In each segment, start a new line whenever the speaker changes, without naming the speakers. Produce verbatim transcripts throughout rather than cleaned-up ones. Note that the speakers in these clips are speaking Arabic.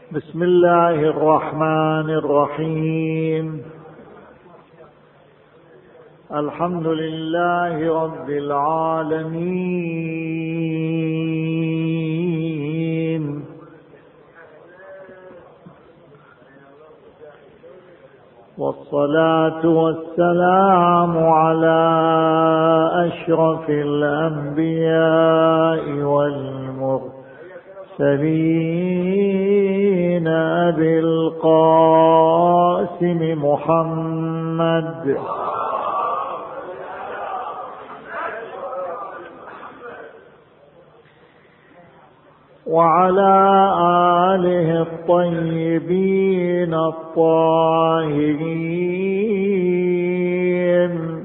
بسم الله الرحمن الرحيم. الحمد لله رب العالمين، والصلاة والسلام على أشرف الأنبياء والمرسلين أبي القاسم محمد وعلى آله الطيبين الطاهرين.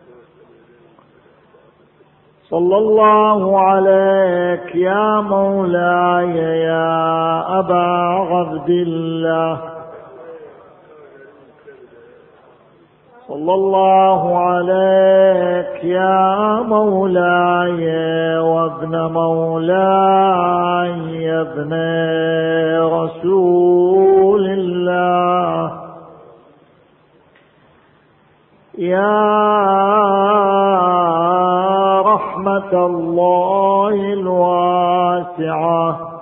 صلى الله عليك يا مولاي يا أبا عبد الله، صلى الله عليك يا مولاي وابن مولاي يا ابن رسول الله، يا رحمة الله الواسعة،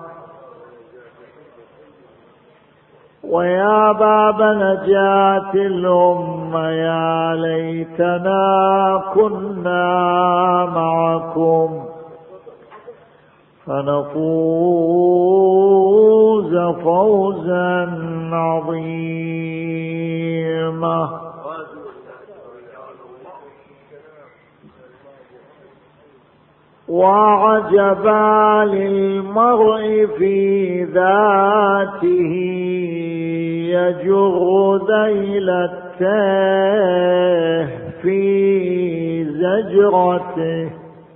ويا باب نجاة الأمة، يا ليتنا كنا معكم فنفوز فوزا عظيما. وعجبا للمرء في ذاته يجر ذيلته في زجرته،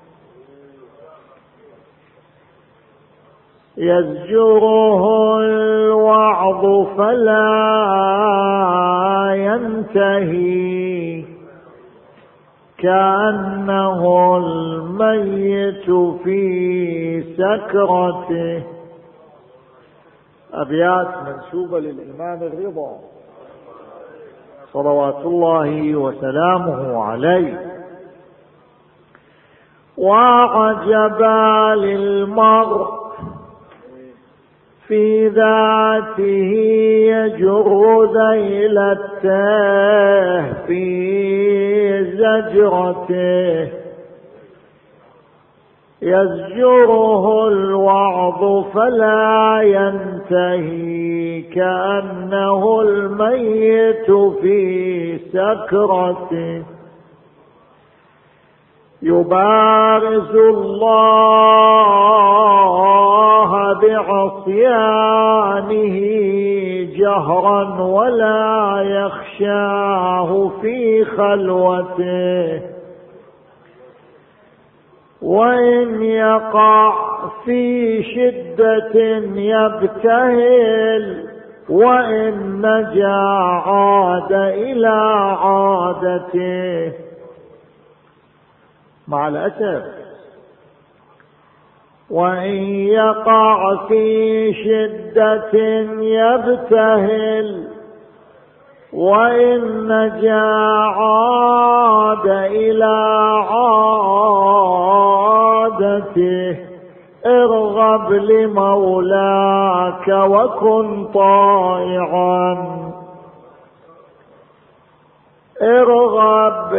يزجره الوعظ فلا ينتهي، كأنه الميت في سكرته. أبيات منسوبة للإمام الرضا صلوات الله وسلامه عليه. وعجبا للمرء في ذاته يجر ذيلته في زجرته، يزجره الوعظ فلا ينتهي، كأنه الميت في سكرته، يبارز الله بعصيانه جهرا ولا يخشاه في خلوته، وإن يقع في شدة يبتهل، وإن نجا عاد إلى عادته. مع الأسف وإن يقع في شدة يبتهل، وإن نجا عاد إلى عادته. ارغب لمولاك وكن طائعا، ارغب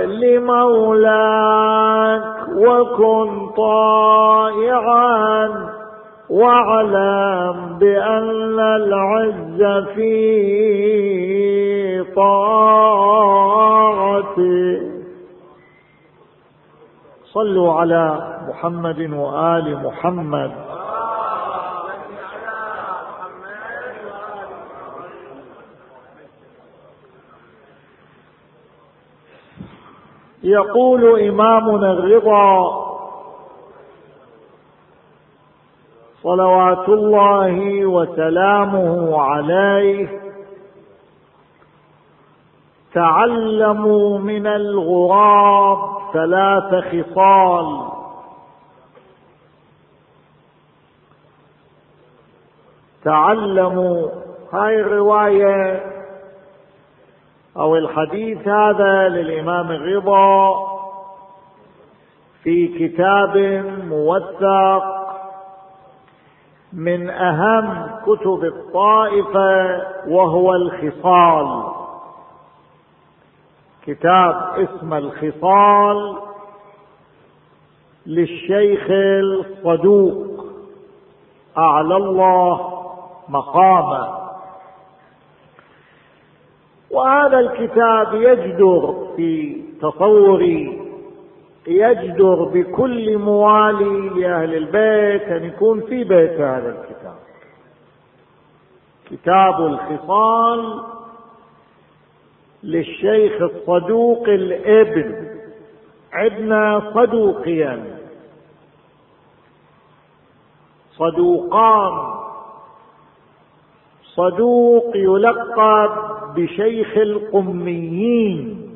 لمولاك وكن طائعا، واعلم بأن العز في طاعته. صلوا على محمد وآل محمد. يقول إمامنا الرضا صلوات الله وسلامه عليه: تعلموا من الغراب ثلاث خصال: تعلموا. هاي الرواية أو الحديث هذا للإمام الرضا في كتاب موثق من أهم كتب الطائفة، وهو الخصال. كتاب اسمه الخصال للشيخ الصدوق أعلى الله مقامه. وهذا الكتاب يجدر في تصوري يجدر بكل موالي لأهل البيت أن يكون في بيت هذا الكتاب. كتاب الخصال للشيخ الصدوق الابن. عندنا صدوقيا، صدوقان. صدوق يلقب بشيخ القميين،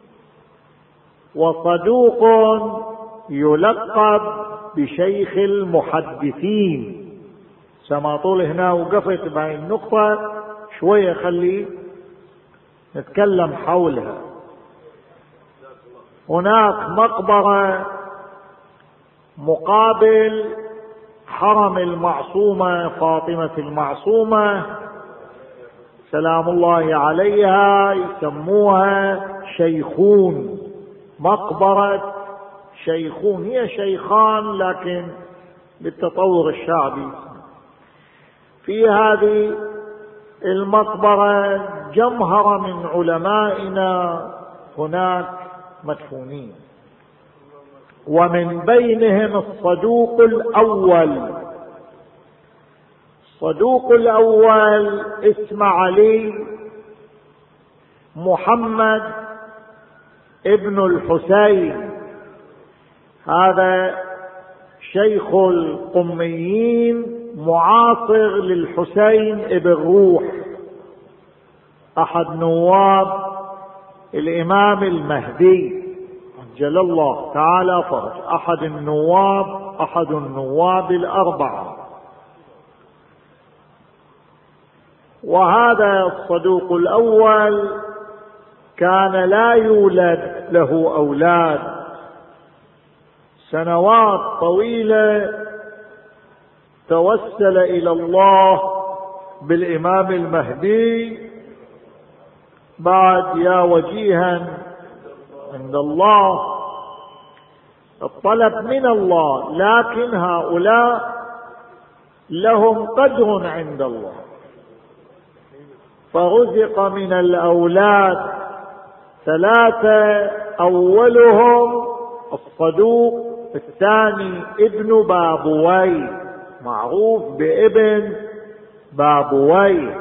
وصدوق يلقب بشيخ المحدثين. سما طول هنا وقفت بين نقطة شوية، خلي نتكلم حولها. هناك مقبرة مقابل حرم المعصومة فاطمة المعصومة سلام الله عليها، يسموها شيخون، مقبرة شيخون. هي شيخان لكن بالتطور الشعبي. في هذه المقبرة جمهرة من علمائنا هناك مدفونين، ومن بينهم الصدوق الأول. الصدوق الأول اسمه علي محمد ابن الحسين. هذا شيخ القميين معاصر للحسين ابن روح، أحد نواب الإمام المهدي عجل الله تعالى فرج، أحد النواب أحد النواب الأربعة. وهذا الصدوق الأول كان لا يولد له أولاد، سنوات طويلة توسل إلى الله بالإمام المهدي بعد يا وجيها عند الله، الطلب من الله، لكن هؤلاء لهم قدر عند الله. فرزق من الأولاد ثلاثة، أولهم الصدوق، الثاني ابن بابوي معروف بابن بابوي.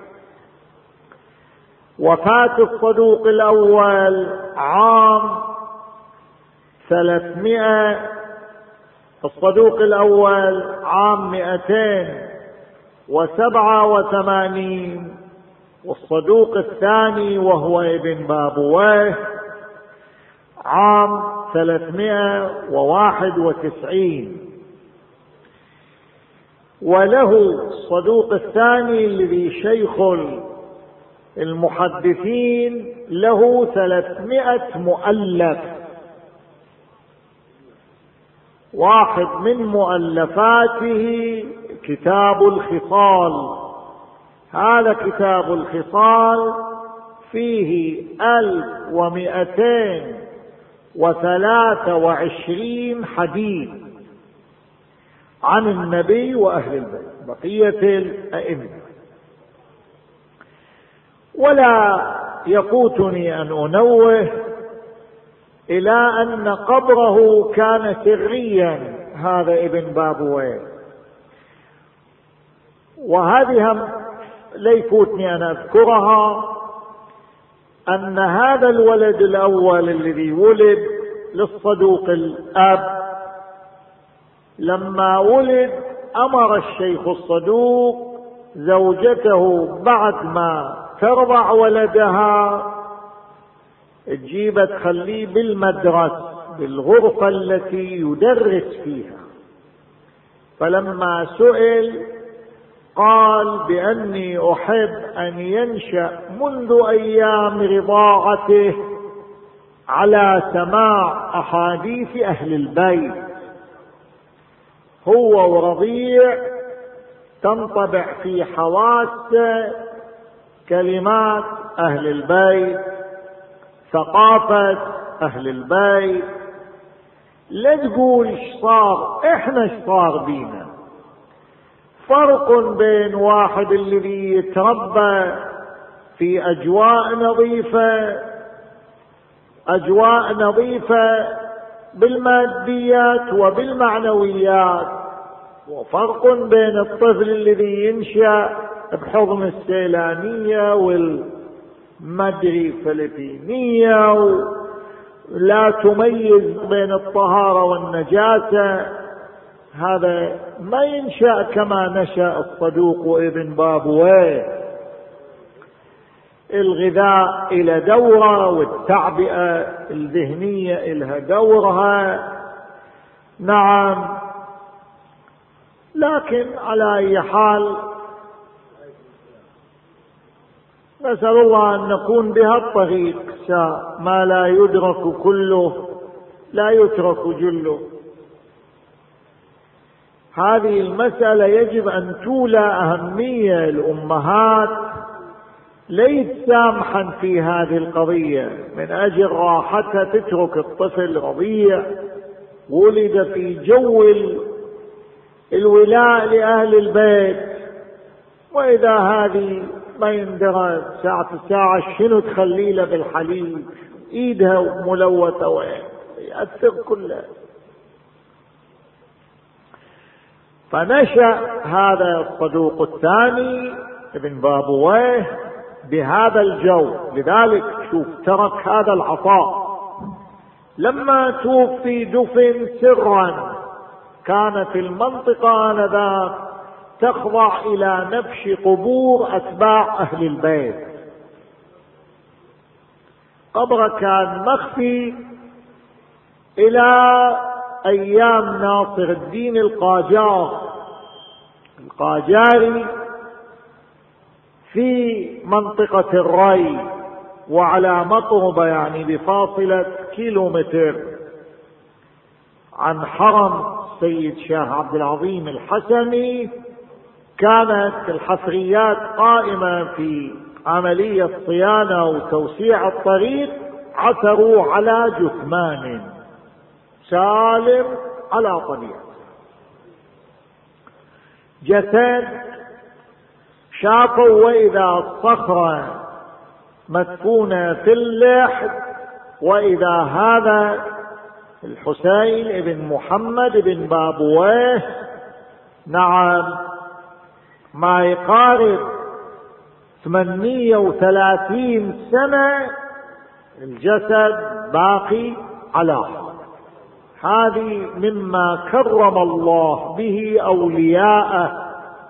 وفاة الصدوق الأول عام ثلاثمائة، الصدوق الأول عام مئتين وسبعة وثمانين، والصدوق الثاني وهو ابن بابويه عام ثلاثمائة وواحد وتسعين. وله الصدوق الثاني الذي شيخ المحدثين له ثلاثمائة مؤلف. واحد من مؤلفاته كتاب الخصال. هذا كتاب الخصال فيه ألف ومئتين وثلاثة وعشرين حديث عن النبي وأهل البيت بقية الأئمة. ولا يفوتني أن أنوه إلى أن قبره كان سريا، هذا ابن بابويه. وهذه هم لا يفوتني أن أذكرها، أن هذا الولد الأول الذي ولد للصدوق الأب، لما ولد أمر الشيخ الصدوق زوجته بعد ما ترضع ولدها تجيب تخليه بالمدرسة بالغرفة التي يدرس فيها. فلما سئل قال بأني أحب أن ينشأ منذ أيام رضاعته على سماع أحاديث أهل البيت، هو ورضيع تنطبع في حواسه كلمات أهل البيت، ثقافة أهل البيت. لا تقول ايش صار، احنا ايش صار بينا. فرق بين واحد الذي يتربى في أجواء نظيفة، أجواء نظيفة بالماديات وبالمعنويات، وفرق بين الطفل الذي ينشأ بحضن السيلانية والمدري فلبينية ولا تميز بين الطهارة والنجاسة. هذا ما ينشأ كما نشأ الصدوق وابن بابويه. الغذاء إلى دوره والتعبئة الذهنية إلها دورها. نعم، لكن على أي حال نسأل الله أن نكون بها الطريق، ما لا يدرك كله لا يترك جله. هذه المسألة يجب أن تولى أهمية. الأمهات ليس سامحا في هذه القضية، من أجل راحتها تترك الطفل رضيع ولد في جو الولاء لأهل البيت، وإذا هذه ما يندرى ساعة ساعة شنو تخلي له بالحليب، إيدها ملوثة ويأثر كله. فنشأ هذا الصدوق الثاني ابن بابويه بهذا الجو. لذلك شوف ترك هذا العطاء. لما توفي دفن سرا، كانت المنطقة آنذاك تخضع إلى نبش قبور أتباع أهل البيت. قبره كان مخفي إلى أيام ناصر الدين القاجار القاجاري في منطقة الري، وعلى مطربة يعني بفاصلة كيلومتر عن حرم سيد شاه عبد العظيم الحسني. كانت الحفريات قائمة في عملية صيانة وتوسيع الطريق، عثروا على جثمان سالم على طبيعته، جسد شافوا وإذا الصخرة مدفونة في اللحد، وإذا هذا الحسين بن محمد بن بابويه، نعم، ما يقارب ثمانمئة وثلاثين سنة الجسد باقي على حاله. هذه مما كرم الله به أولياءه.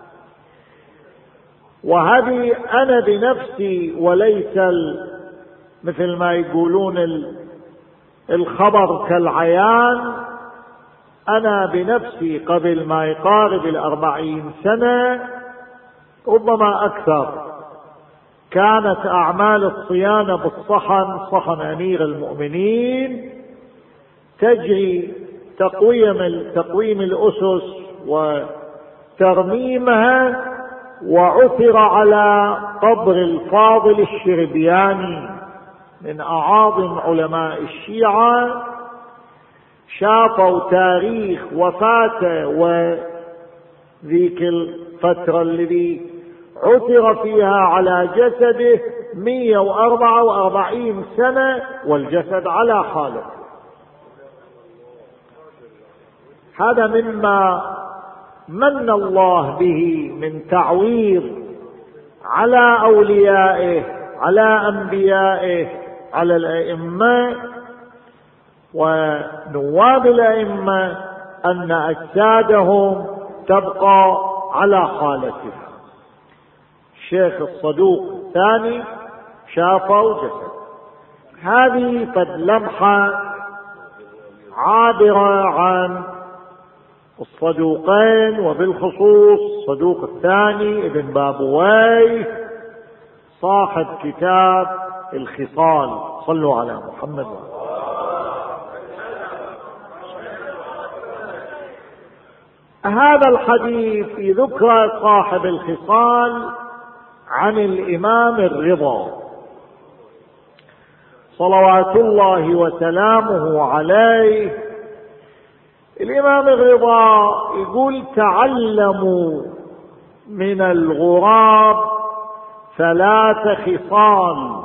وهذه أنا بنفسي، وليس مثل ما يقولون الخبر كالعيان، أنا بنفسي قبل ما يقارب الأربعين سنة ربما أكثر، كانت أعمال الصيانة بالصحن، صحن أمير المؤمنين، تجري تقويم تقويم الأسس وترميمها، وعثر على قبر الفاضل الشربياني من أعاظم علماء الشيعة. شافوا تاريخ وفاته وذيك الفترة التي عثر فيها على جسده مئة وأربعة وأربعين سنة والجسد على حاله. هذا مما من الله به من تعويض على أوليائه، على أنبيائه، على الأئمة ونواب الأئمة، أن أجسادهم تبقى على حالتها. الشيخ الصدوق الثاني شافوا جسد. هذه قد لمحة عابرة عن الصدوقين، وبالخصوص الصدوق الثاني ابن بابويه صاحب كتاب الخصال. صلوا على محمد. هذا الحديث في ذكر صاحب الخصال عن الإمام الرضا صلوات الله وسلامه عليه. الإمام الرضا يقول: تعلموا من الغراب ثلاث خصال.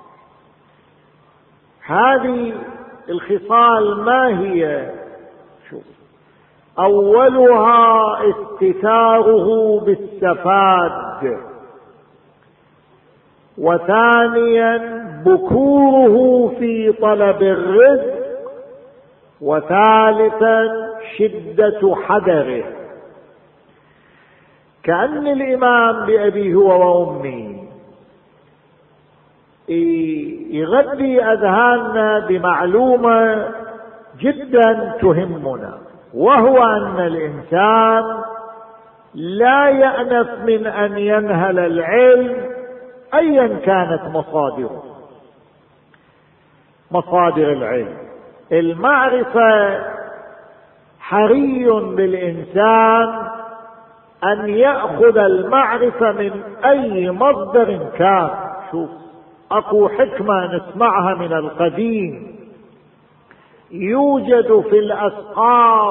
هذه الخصال ما هي؟ شوف: أولها استتاره بالسفاد، وثانيا بكوره في طلب الرزق، وثالثا شدة حذره. كأن الإمام بأبيه هو وأمي يغذي أذهاننا بمعلومة جدا تهمنا، وهو أن الإنسان لا يأنف من أن ينهل العلم أيا كانت مصادره. مصادر العلم، المعرفة حري بالإنسان أن يأخذ المعرفة من أي مصدر كان. شوف، أكو حكمة نسمعها من القديم: يوجد في الأسقاط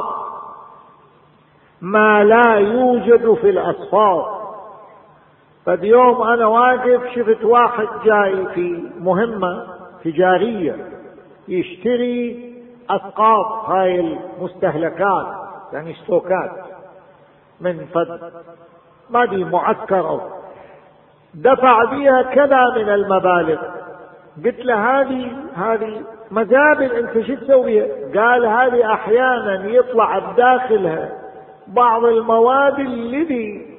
ما لا يوجد في الأصفاد. فاليوم أنا واقف شفت واحد جاي في مهمة تجارية يشتري أسقاط، هاي المستهلكات يعني ستوكات من فد ما دي معسكر أو دفع بها كذا من المبالغ. قلت له: هذه هذه مزابل، انت شو تسويها؟ قال: هذه احيانا يطلع بداخلها بعض المواد الذي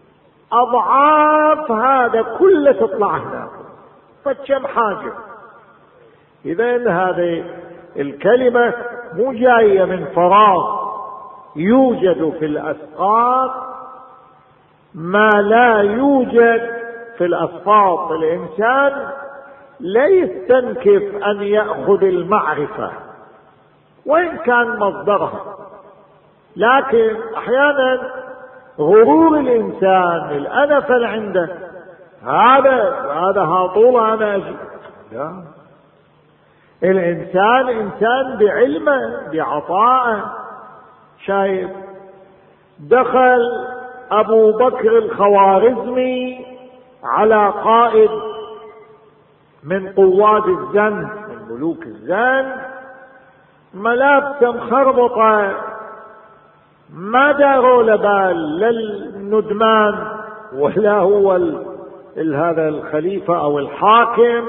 اضعاف هذا كله تطلع هناك، فكم حاجه. اذا هذه الكلمه مو جايه من فراغ. يوجد في الاسقاط ما لا يوجد في الأسقاط. الإنسان لا يستنكف أن يأخذ المعرفة وإن كان مصدرها، لكن أحيانا غرور الإنسان، الأنف اللي عنده، هذا هذا هاطول أنا أجي. لا، الإنسان إنسان بعلمه بعطائه. شايف دخل أبو بكر الخوارزمي على قائد من قواد الزن، من ملوك الزن، ملابسه مخربطه، ما داروا لبال للندمان ولا هو هذا الخليفة أو الحاكم.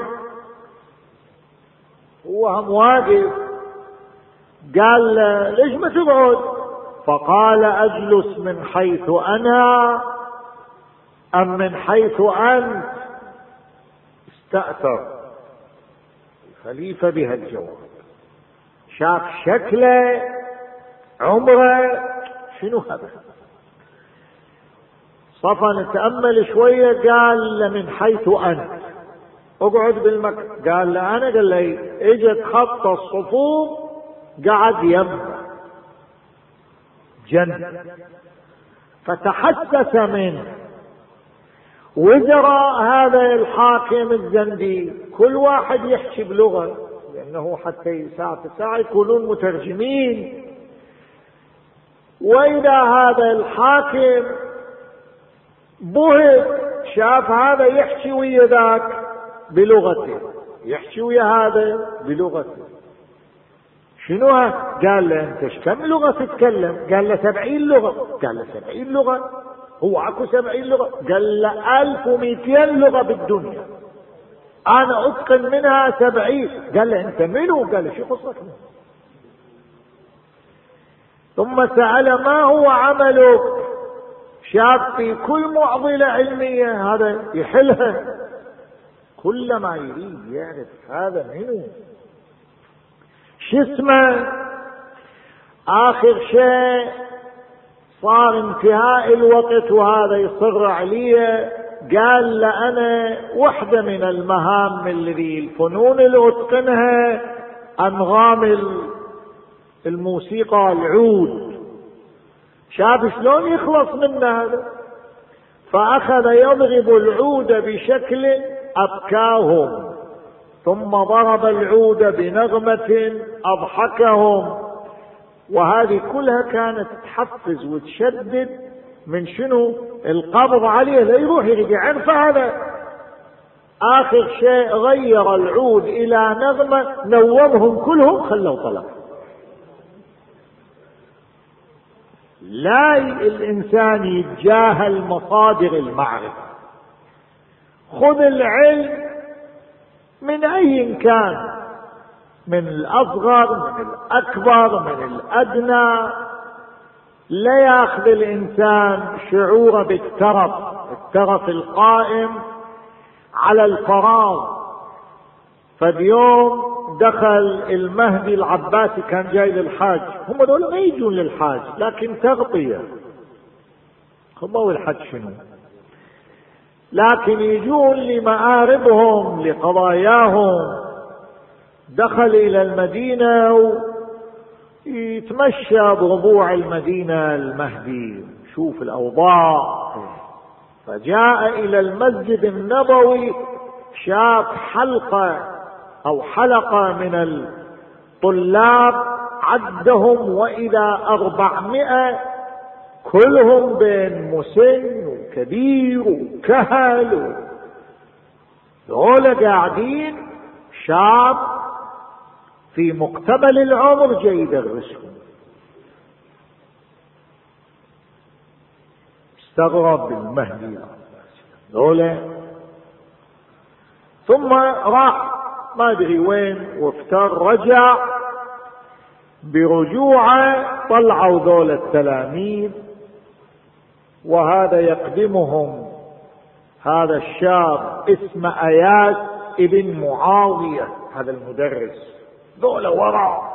هو هم واقف، قال له: ليش ما تقعد؟ فقال: أجلس من حيث أنا أم من حيث أنت؟ استأثر الخليفة بهالجواب، شاف شكله عمره شنو هذا، صفا نتأمل شوية، قال: من حيث أنت اقعد بالمكتب. قال له: أنا. قال لي: اجت خط الصفوف قعد يمه جن، فتحسس منه. وزراء هذا الحاكم الزندي كل واحد يحكي بلغة، لأنه حتى ساعة ساعة يكونون مترجمين. وإذا هذا الحاكم بهت، شاف هذا يحكي ويا ذاك بلغته، يحكي ويا هذا بلغته. شنو؟ قال له: انت كم لغة تتكلم؟ قال له: سبعين لغة. قال له: سبعين لغة؟ هو اكو سبعين لغة؟ قال له: الف ومئتين لغة بالدنيا، انا اتقن منها سبعين. قال له: انت منو؟ قال له: شو قصتك؟ ثم سأل: ما هو عملك؟ شاف في كل معضلة علمية هذا يحلها، كل ما يريد يعرف هذا منو، شو اسمه. آخر شيء صار انتهاء الوقت وهذا يصر عليه، قال لأنا واحدة من المهام اللي الفنون اللي أتقنها أنغام الموسيقى العود، شاف شلون يخلص منه هذا، فأخذ يضرب العود بشكل أبكاهم، ثم ضرب العود بنغمة أضحكهم. وهذه كلها كانت تحفز وتشدد من شنو؟ القبض عليه لا يروح يرجع عنف هذا. آخر شيء غير العود إلى نغمة، نومهم كلهم خلوا طلق. لا الإنسان يتجاهل مصادر المعرفة، خذ العلم من أي كان، من الأصغر من الأكبر من الأدنى، لا يأخذ الإنسان شعوره بالترف، الترف القائم على الفراغ. فاليوم دخل المهدي العباسي، كان جاي للحاج، هم دول ما يجون للحاج لكن تغطية، هم والحج شنو، لكن يجون لمآربهم لقضاياهم. دخل إلى المدينة ويتمشى بربوع المدينة المهدي، شوف الأوضاع. فجاء إلى المسجد النبوي، شاف حلقة أو حلقة من الطلاب، عدهم وإذا أربعمائة، كلهم بين مسن وكبير وكهل، دول قاعدين شاب في مقتبل العمر جاي يدرسهم. استغرب المهدي دولة، ثم راح ما ادري وين وافتر، رجع برجوعه طلعوا ذول التلاميذ، وهذا يقدمهم هذا الشاب اسمه اياس ابن معاوية، هذا المدرس، ذولا وراء.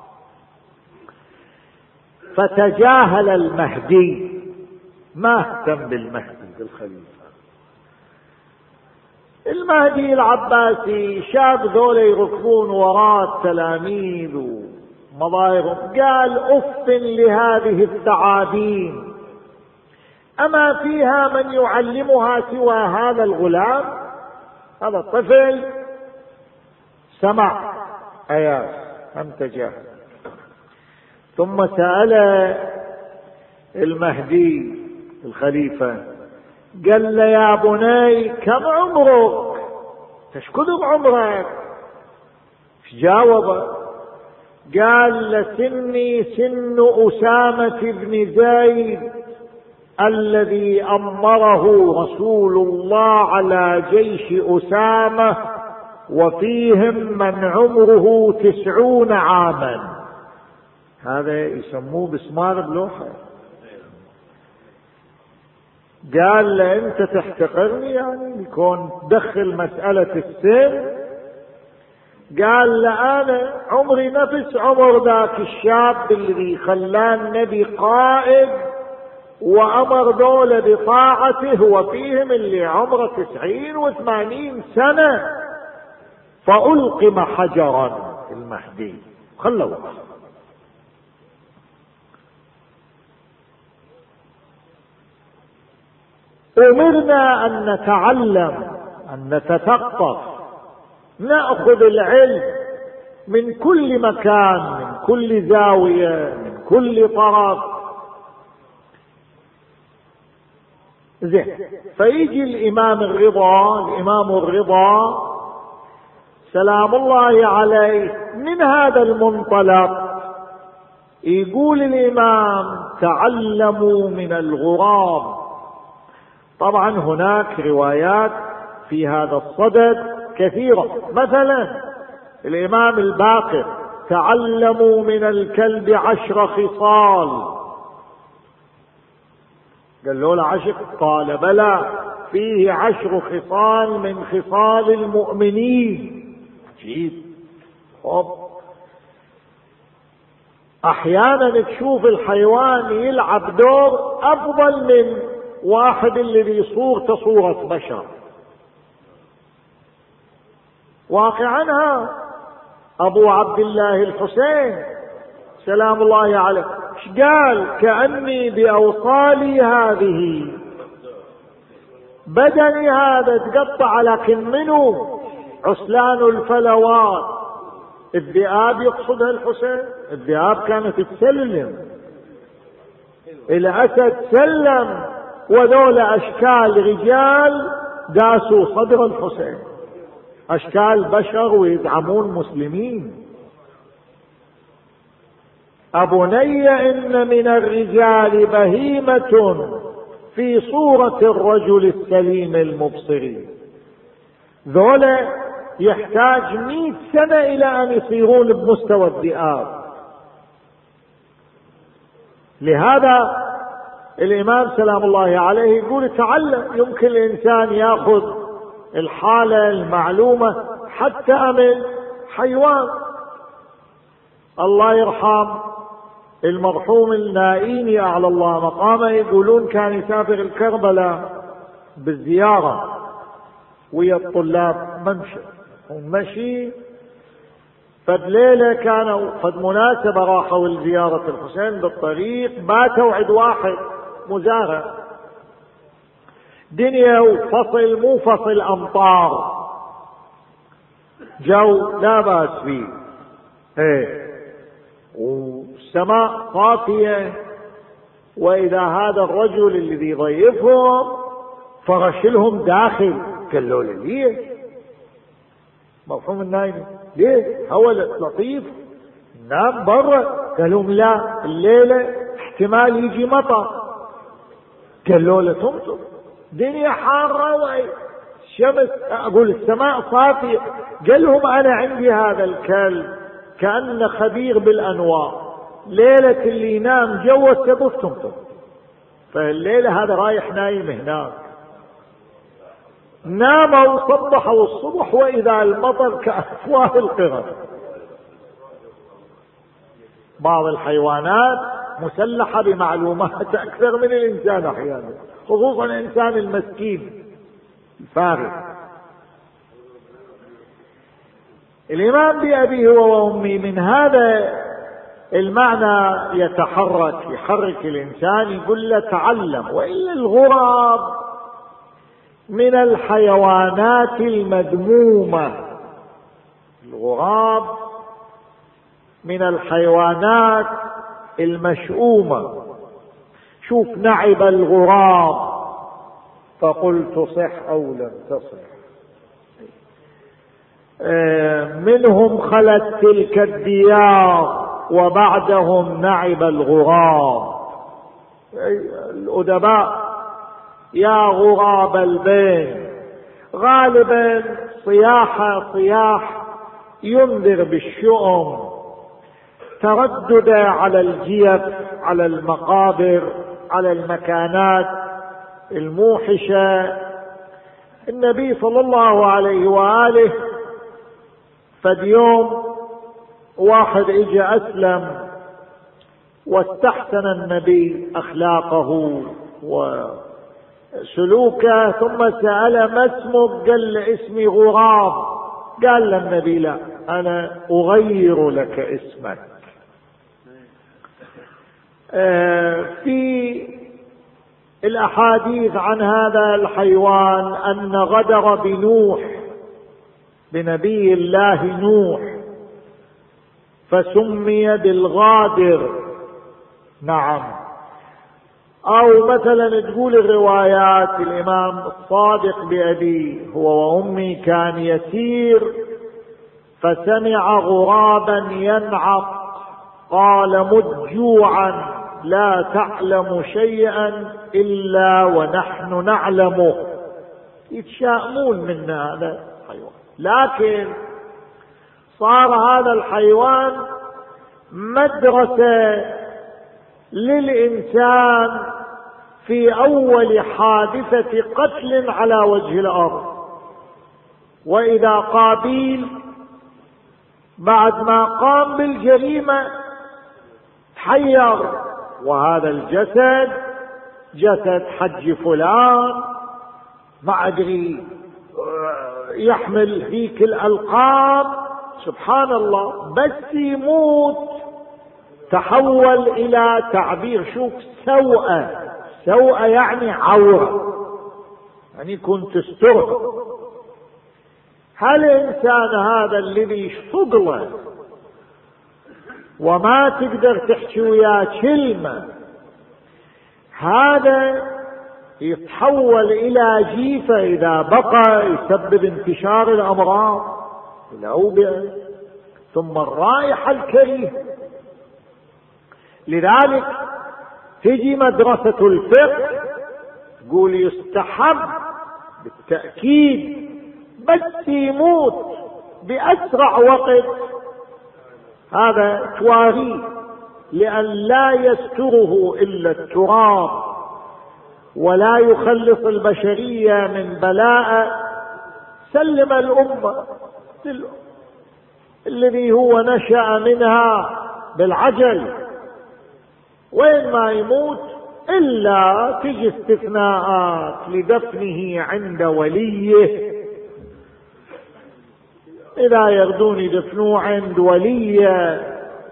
فتجاهل المهدي، ما اهتم بالمهدي بالخليفة. المهدي العباسي شاف ذولا يركبون وراء التلاميذ ومظاهرهم، قال اف لهذه الثعابين، اما فيها من يعلمها سوى هذا الغلام؟ هذا الطفل سمع ايات هم تجاهل. ثم سأل المهدي الخليفة، قال له يا بني كم عمرك؟ تشكد بعمرك؟ جاوب، قال له سني سن أسامة بن زيد الذي أمره رسول الله على جيش أسامة، وفيهم من عمره تسعون عاما. هذا يسموه بسمار بلوحة. قال له انت تحتقرني يعني لكون تدخل مسألة السن؟ قال له انا عمري نفس عمر ذاك الشاب اللي خلاه النبي قائد وامر دولة بطاعته، وفيهم اللي عمره تسعين وثمانين سنة. فألقم حجرا المهدي، خلوا أمرنا أن نتعلم، أن نتثقف، نأخذ العلم من كل مكان، من كل زاوية، من كل طرف. زين، فيجي الإمام الرضا، الإمام الرضا سلام الله عليه، من هذا المنطلق يقول الإمام تعلموا من الغراب. طبعا هناك روايات في هذا الصدد كثيرة، مثلا الإمام الباقر تعلموا من الكلب عشر خصال. قال له لا عشر؟ قال بلى، فيه عشر خصال من خصال المؤمنين. عجيب. احيانا تشوف الحيوان يلعب دور افضل من واحد الذي صورته صورة بشر. واقعا ابو عبد الله الحسين سلام الله عليه ايش قال؟ كأني بأوصالي هذه بدني هذا تقطع، لكن منه عسلان الفلوات. الذئاب يقصدها الحسين، الذئاب كانت تسلم، الأسد سلم، وذولا أشكال رجال داسوا صدر الحسين، أشكال بشر ويدعمون مسلمين. أبني إن من الرجال بهيمة في صورة الرجل السليم المبصر. ذولا يحتاج مئة سنة إلى أن يصيرون بمستوى الذئاب. لهذا الإمام سلام الله عليه يقول تعلم. يمكن الإنسان يأخذ الحالة المعلومة حتى من حيوان. الله يرحم المرحوم النائيني أعلى الله مقامه، يقولون كان يسافر الكربلاء بالزيارة ويا الطلاب ممشى ومشي. فد ليلة كانوا فد مناسبة راحوا لزيارة الحسين بالطريق، باتوا عند واحد مزارع، دنيا وفصل مو فصل أمطار، جو لا بأس فيه، ايه والسماء صافية. وإذا هذا الرجل الذي يضيفهم فرش لهم داخل، قالوا له ليه؟ مفهوم النايم ليه؟ هو لطيف نام برا. قالوا لا، الليلة احتمال يجي مطر. قالوا له تمطر، دنيا حارة والشمس، أقول السماء صافية. قال لهم أنا عندي هذا الكلب كأنه خبير بالأنوار، ليلة اللي ينام جوا السقف تمطر، فالليلة هذا رايح نايم هناك. ناموا وصبحوا الصبح وإذا المطر كأفواه القرد. بعض الحيوانات مسلحة بمعلومات أكثر من الإنسان أحيانا، خصوصا الإنسان المسكين الفارغ. الإمام بأبيه وأمي من هذا المعنى يتحرك، يحرك الإنسان، يقول له تعلم. وإلا الغراب من الحيوانات المذمومة، الغراب من الحيوانات المشؤومة. شوف نعب الغراب فقلت صح أو لم تصح، منهم خلت تلك الديار وبعدهم نعب الغراب. الأدباء يا غراب البين، غالبا صياحة صياح ينذر بالشؤم، تردد على الجيف، على المقابر، على المكانات الموحشة. النبي صلى الله عليه وآله فد يوم واحد اجى اسلم واستحسن النبي اخلاقه وسلوكه، ثم سأل ما اسمك؟ قال له اسمي غراب. قال له النبي لا، انا اغير لك اسمك. في الاحاديث عن هذا الحيوان ان غدر بنوح، بنبي الله نوح، فسمي بالغادر. نعم. او مثلا تقول الروايات الامام الصادق بأبي هو وامي كان يسير فسمع غرابا ينعق، قال مت جوعا لا تعلم شيئا الا ونحن نعلمه. يتشائمون منا هذا الحيوان، لكن صار هذا الحيوان مدرسة للإنسان في أول حادثة قتل على وجه الأرض. وإذا قابيل بعد ما قام بالجريمة تحير، وهذا الجسد جسد حج فلان ما أدري يحمل فيك الألقاب، سبحان الله، بس يموت تحول إلى تعبير، شوف، سوءة. سوءة يعني عورة، يعني كنت تستره. هل الإنسان هذا الذي يشفق له وما تقدر تحكي وياه كلمة، هذا يتحول إلى جيفة، إذا بقى يسبب انتشار الأمراض، الأوبئة، ثم الرائحة الكريهة. لذلك تجي مدرسة الفقه تقول يستحب بالتأكيد بس يموت بأسرع وقت هذا تواريه، لأن لا يستره إلا التراب، ولا يخلص البشرية من بلاء سلم الأمة الذي هو نشأ منها بالعجل. وين ما يموت إلا تجي استثناءات لدفنه عند وليه، إذا يردون يدفنوه عند وليه.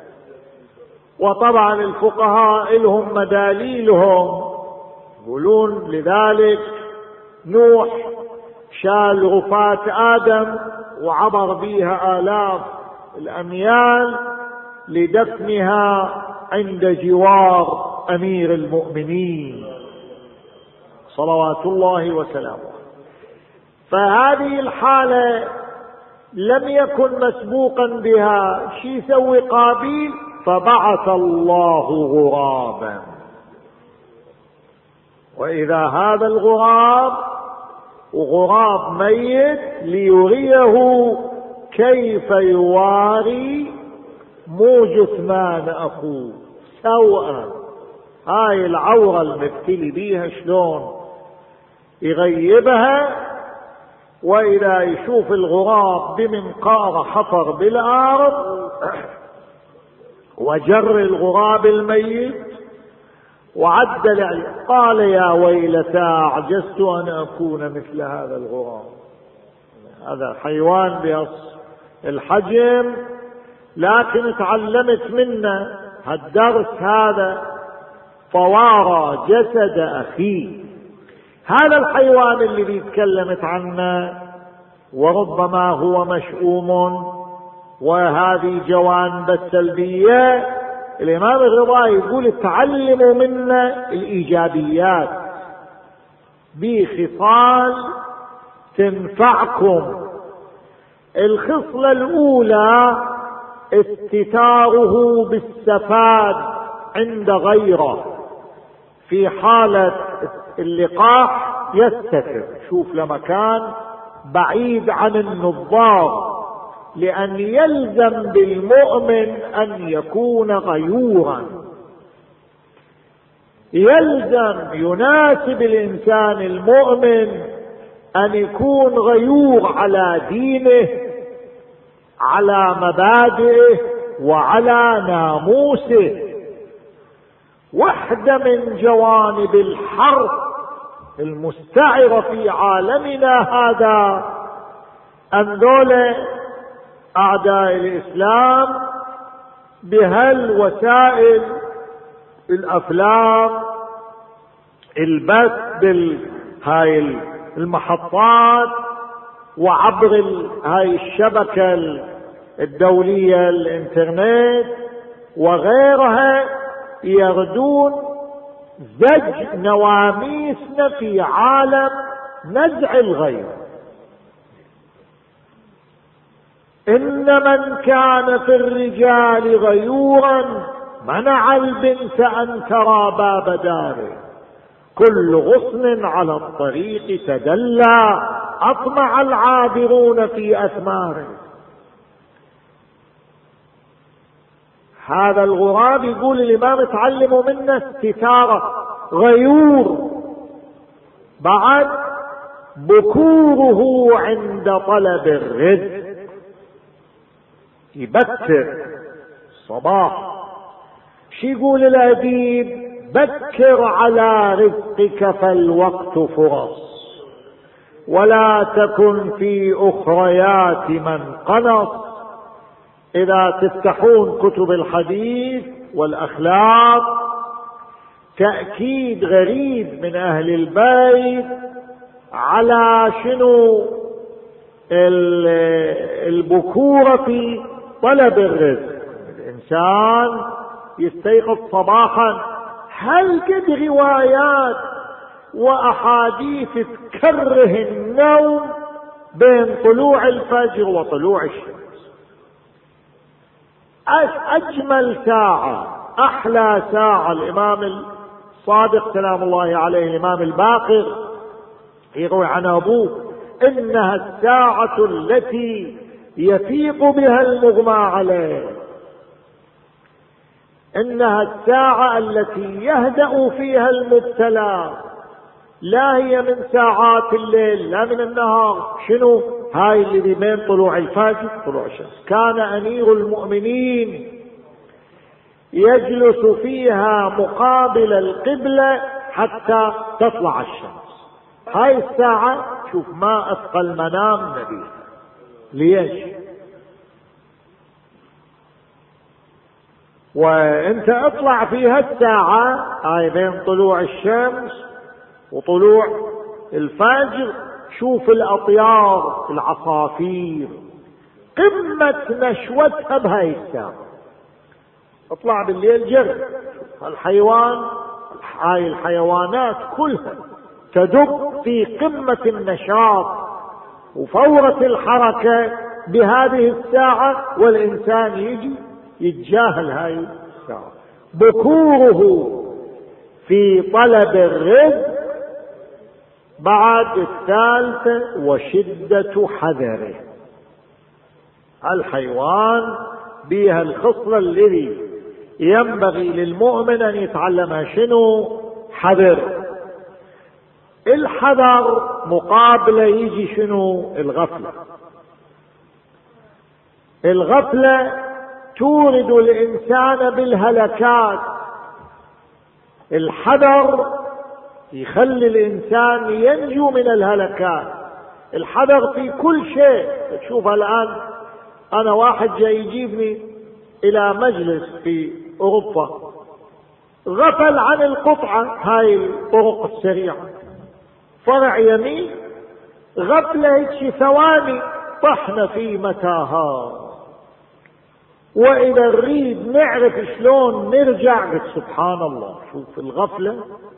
وطبعا الفقهاء لهم مداليلهم، يقولون لذلك نوح شال غفاة آدم وعبر بها آلاف الأميال لدفنها عند جوار أمير المؤمنين صلوات الله وسلامه. فهذه الحالة لم يكن مسبوقا بها، شي يسوي قابيل؟ فبعث الله غرابا، وإذا هذا الغراب وغراب ميت ليريه كيف يواري مو جثمان أخوه سوءا. هاي العورة المبتلي بيها شلون يغيبها، وإذا يشوف الغراب بمنقار حفر بالأرض وجر الغراب الميت وعدل عليه، قال يا ويلتى عجزت أن أكون مثل هذا الغراب. هذا حيوان بأصل الحجم، لكن تعلمت منه هالدرس هذا، فوارى جسد أخيه. هذا الحيوان الذي تكلمت عنه وربما هو مشؤوم، وهذه جوانب السلبية. الإمام الرضا يقول تعلموا منا الإيجابيات بخصال تنفعكم. الخصلة الأولى استتاره بالسفاد عند غيره، في حالة اللقاح يستتر، شوف لمكان بعيد عن النظار، لأن يلزم بالمؤمن أن يكون غيورا، يلزم يناسب الإنسان المؤمن أن يكون غيور على دينه، على مبادئه، وعلى ناموسه. واحدة من جوانب الحرب المستعرة في عالمنا هذا أن ذولا أعداء الإسلام بهالوسائل، الأفلام، البث بالهاي المحطات وعبر هاي الشبكة الدولية الانترنت وغيرها، يغدون زج نواميسنا في عالم نزع الغير. إن من كان في الرجال غيورا منع البنت أن ترى باب داره، كل غصن على الطريق تدلى أطمع العابرون في أثماره. هذا الغراب يقول الإمام تعلموا منا استتارة، غيور، بعد بكوره عند طلب الرزق، يبكر صباح شي يقول الأديب؟ بكر على رزقك فالوقت فرص، ولا تكن في أخريات من قنص. إذا تفتحون كتب الحديث والأخلاق تأكيد غريب من أهل البيت على شنو؟ البكورة في طلب الرزق. الإنسان يستيقظ صباحا، هل قد روايات وأحاديث تكره النوم بين طلوع الفجر وطلوع الشمس. أجمل ساعة، أحلى ساعة، الإمام الصادق سلام الله عليه الإمام الباقر يروي عن أبوه إنها الساعة التي يفيق بها المغمى عليه، إنها الساعة التي يهدأ فيها المبتلى، لا هي من ساعات الليل لا من النهار. شنو هاي اللي بين طلوع الفجر طلوع الشمس؟ كان أمير المؤمنين يجلس فيها مقابل القبلة حتى تطلع الشمس. هاي الساعة شوف ما أثقل المنام نبيها. ليش؟ وانت اطلع في هالساعة هاي بين طلوع الشمس وطلوع الفجر، شوف الأطيار العصافير قمة نشوتها بهاي الساعة. اطلع بالليل جرب الحيوان، هاي الحيوانات كلها تدب في قمة النشاط وفورة الحركة بهذه الساعة، والإنسان يجي يتجاهل هاي الساعة. بكوره في طلب الرزق. بعد الثالثة وشدة حذره. الحيوان بها الخصلة الذي ينبغي للمؤمن أن يتعلمها. شنو؟ حذر. الحذر مقابله يجي شنو؟ الغفلة. الغفلة تورد الإنسان بالهلكات. الحذر يخلي الإنسان ينجو من الهلكات. الحذر في كل شيء. تشوف الآن أنا واحد جاي يجيبني إلى مجلس في أوروبا، غفل عن القطعة، هاي الطرق السريعة، فرع يمين، غفلة هيك ثواني طحنا في متاهات. وإذا نريد نعرف شلون نرجع، قلت سبحان الله، شوف الغفلة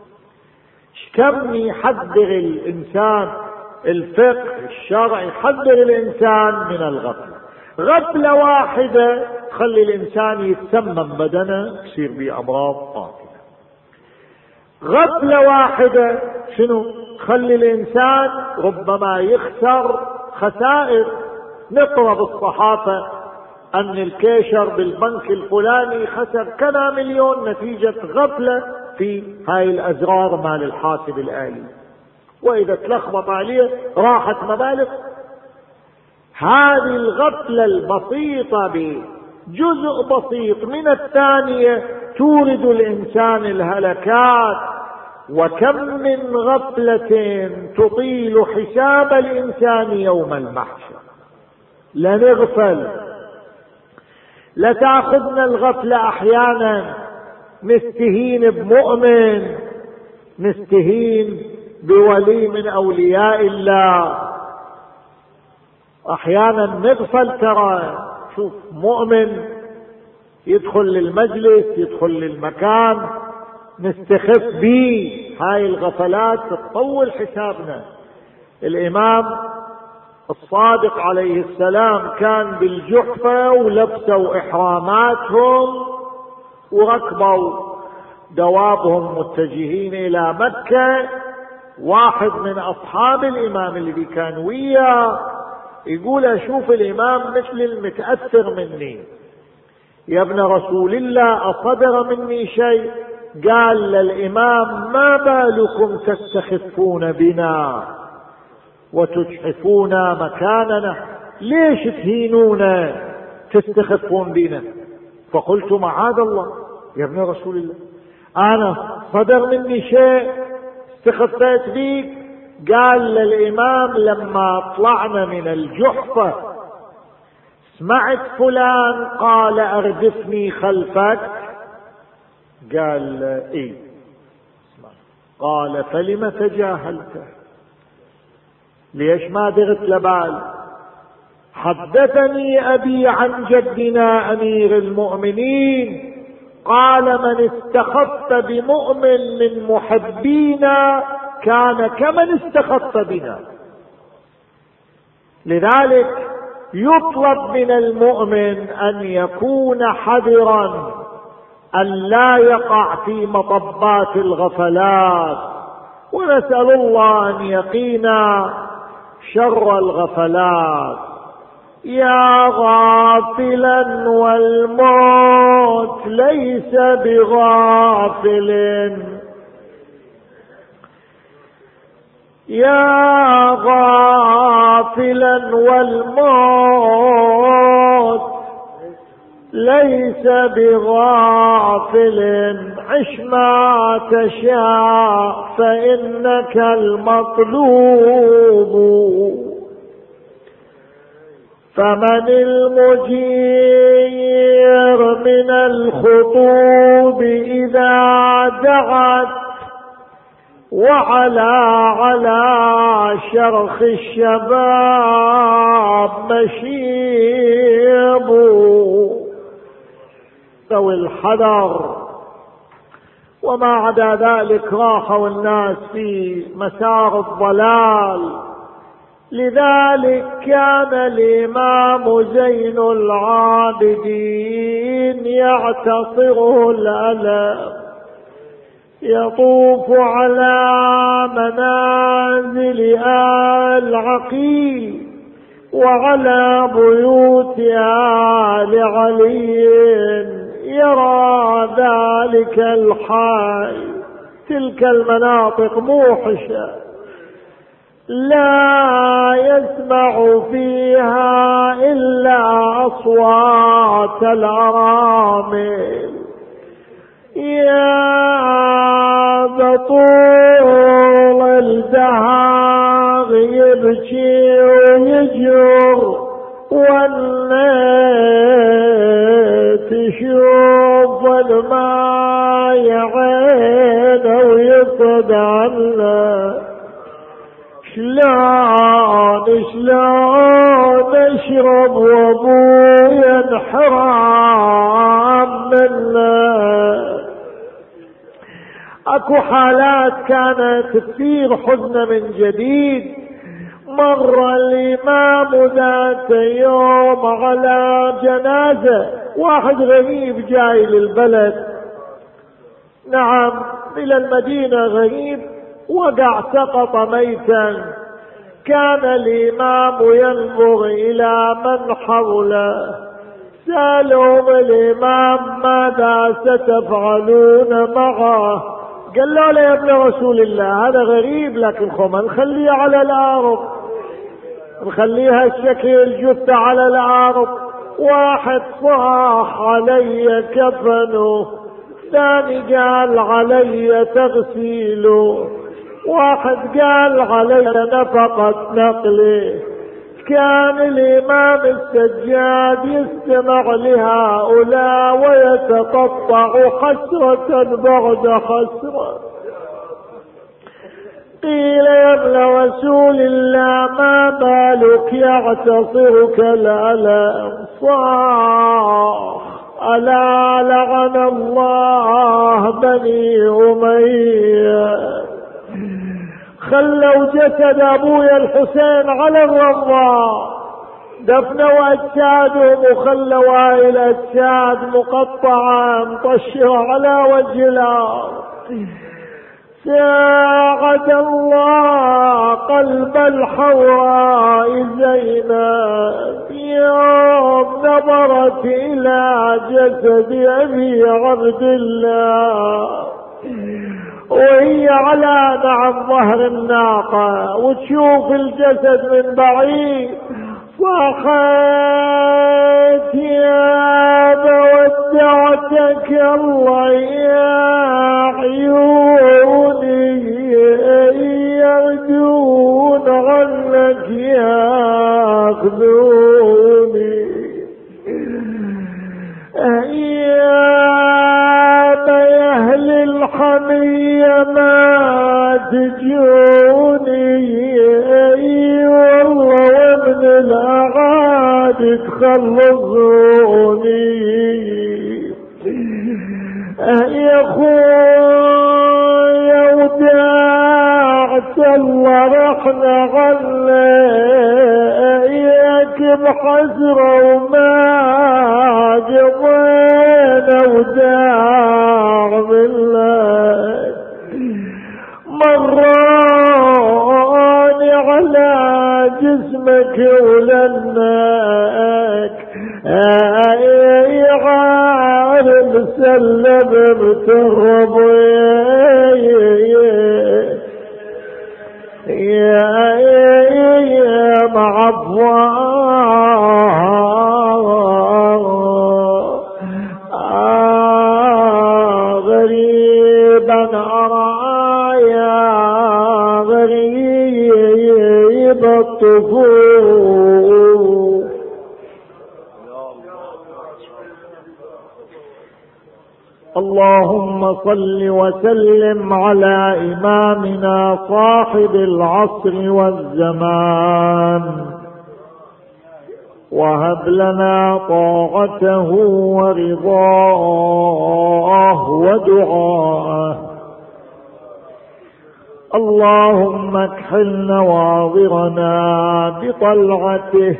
كم يحذر الإنسان. الفقه الشرعي يحذر الإنسان من الغفلة. غفلة واحدة تخلي الإنسان يتسمم بدنه، يصير به أمراض قاتلة. غفلة واحدة شنو؟ تخلي الإنسان ربما يخسر خسائر. نقرأ بالصحافة أن الكيشر بالبنك الفلاني خسر كذا مليون نتيجة غفلة في هاي الأزرار مال الحاسب الآلي، وإذا تلخبط عليه راحت مبالغ. هذه الغفلة البسيطة بجزء بسيط من الثانية تورد الإنسان الهلكات. وكم من غفلة تطيل حساب الإنسان يوم المحشر. لنغفل، لتأخذنا الغفلة أحيانا نستهين بمؤمن، نستهين بولي من أولياء الله. أحيانا نغفل. ترى شوف مؤمن يدخل للمجلس، يدخل للمكان، نستخف به. هاي الغفلات تطول حسابنا. الإمام الصادق عليه السلام كان بالجحفة ولبسوا إحراماتهم وركبوا دوابهم متجهين إلى مكة. واحد من أصحاب الإمام الذي كان وياه يقول أشوف الإمام مثل المتأثر مني، يا ابن رسول الله أصدر مني شيء؟ قال للإمام ما بالكم تستخفون بنا وتجحفون مكاننا؟ ليش تهينونا تستخفون بنا؟ فقلت معاذ الله، يا ابن رسول الله أنا صدر مني شيء استخفيت بيك. قال للإمام لما طلعنا من الجحفة سمعت فلان قال أردفني خلفك. قال إيه. قال فلم تجاهلته؟ ليش ما درت لبال؟ حدثني أبي عن جدنا أمير المؤمنين قال من استخف بمؤمن من محبينا كان كمن استخف بنا. لذلك يطلب من المؤمن أن يكون حذرا أن لا يقع في مطبات الغفلات، ونسأل الله أن يقينا شر الغفلات. يا غافلا والموت ليس بغافل، يا غافلا والموت ليس بغافل، عش ما تشاء فإنك المطلوب. فمن المجير من الخطوب إذا دعت، وعلى على شرخ الشباب مشيب. ذوي الحذر. وما عدا ذلك راحوا الناس في مسار الضلال. لذلك كان الإمام زين العابدين يعتصره الألم، يطوف على منازل آل عقيل وعلى بيوت آل علي، يرى ذلك الحي. تلك المناطق موحشة لا يسمع فيها إلا أصوات الأرامل. يا بطول الدهاغ يبكي ويجر، والليل تشوف الماء عينه ويصد عنه. شلون شلون اشرب وابويا انحرام منه. اكو حالات كانت تثير حزن من جديد. مر الامام ذات يوم على جنازة واحد غريب جاي للبلد، نعم الى المدينة غريب، وقع سقط ميتا. كان الإمام ينظر إلى من حوله، سألهم الإمام ماذا ستفعلون معه؟ قال له يا ابن رسول الله هذا غريب، لكن خما نخليه على الأرض، نخليها الشكل جثة على الأرض. واحد صاح علي كفنه، ثاني قال علي تغسيله، واحد قال علي نفقة نقله. كان الإمام السجاد يستمع لهؤلاء ويتقطع حسرة بعد حسرة. قيل يا ابن رسول الله ما بالك يعتصرك الألم؟ صاح ألا لعن الله بني أمية، خلوا جسد أبويا الحسين على الرضا، دفنوا أجسادهم وخلوا هاي الأجساد مقطعة مطشرة على وجه الأرض. ساعد الله قلب الحوراء زينب يوم نظرت إلى جسد أبي عبد الله وهي على نعم ظهر الناقة وتشوف الجسد من بعيد. صاحت يا بودع طاعتك الله يا عيوني يردون عنك ياخذوني يا أهل الحمية ما تجوني والله ومن الأعادي تخلصوني يا خويا وداعت الله رحنا عليك بحسرة وما قضينا وداع بالله مراني على جسمك ولنك يا عالم سلم بترب يا يا معفوى غريبا أرى يا غريب الطفول اللهم صل وسلم على إمامنا صاحب العصر والزمان وهب لنا طاعته ورضاه ودعاءه اللهم اكحل نواظرنا بطلعته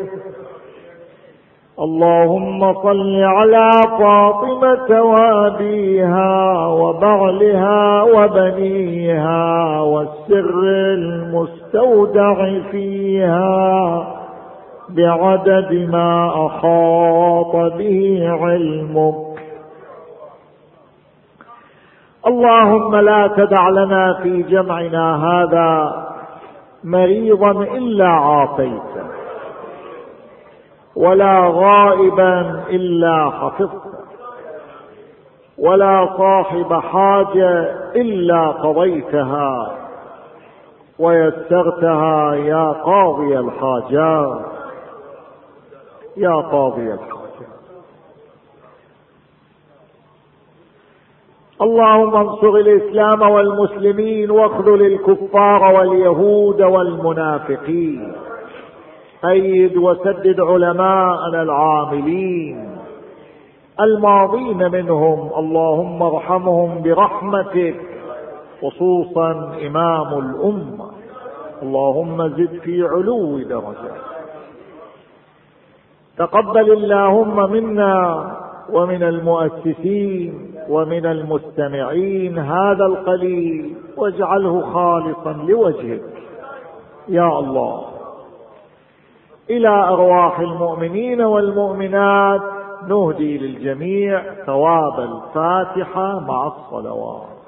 اللهم صل على فاطمة وأبيها وبعلها وبنيها والسر المستودع فيها بعدد ما أحاط به علمك اللهم لا تدع لنا في جمعنا هذا مريضا إلا عافيته ولا غائبا إلا حفظته ولا صاحب حاجة إلا قضيتها ويسرتها يا قاضي الحاجات يا قاضي الحاجات اللهم انصر الإسلام والمسلمين واخذل الكفار واليهود والمنافقين أيد وسدد علماءنا العاملين الماضين منهم اللهم ارحمهم برحمتك خصوصا إمام الأمة اللهم زد في علو درجاته تقبل اللهم منا ومن المؤسسين ومن المستمعين هذا القليل واجعله خالصا لوجهك يا الله إلى أرواح المؤمنين والمؤمنات نهدي للجميع ثواب الفاتحة مع الصلوات.